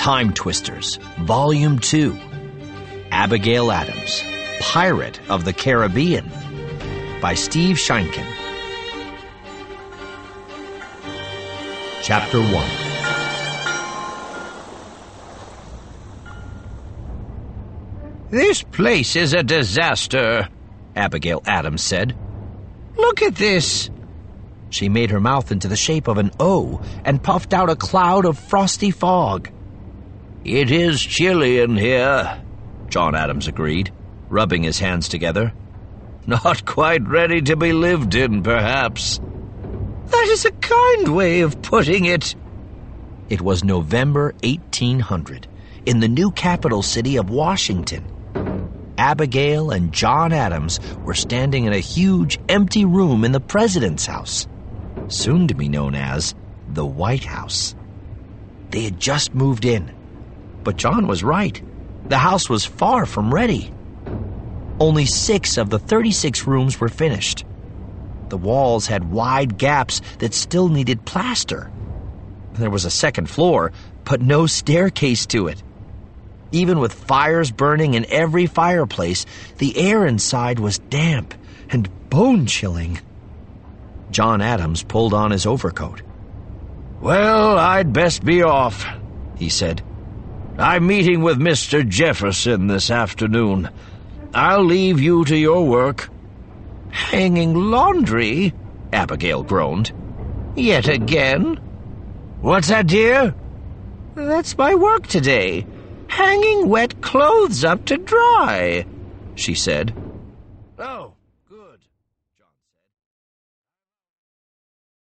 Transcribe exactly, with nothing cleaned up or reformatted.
Time Twisters, Volume two. Abigail Adams, Pirate of the Caribbean, by Steve Sheinkin. Chapter one. "This place is a disaster," Abigail Adams said. "Look at this." She made her mouth into the shape of an O and puffed out a cloud of frosty fog. "It is chilly in here," John Adams agreed, rubbing his hands together. "Not quite ready to be lived in, perhaps." "That is a kind way of putting it." It was November eighteen hundred, in the new capital city of Washington. Abigail and John Adams were standing in a huge, empty room in the president's house, soon to be known as the White House. They had just moved in, but John was right. The house was far from ready. Only six of the thirty-six rooms were finished. The walls had wide gaps that still needed plaster. There was a second floor, but no staircase to it. Even with fires burning in every fireplace, the air inside was damp and bone-chilling. John Adams pulled on his overcoat. "Well, I'd best be off," he said. "I'm meeting with Mister Jefferson this afternoon. I'll leave you to your work." "Hanging laundry?" Abigail groaned. "Yet again?" "What's that, dear?" "That's my work today. Hanging wet clothes up to dry," she said. "Oh,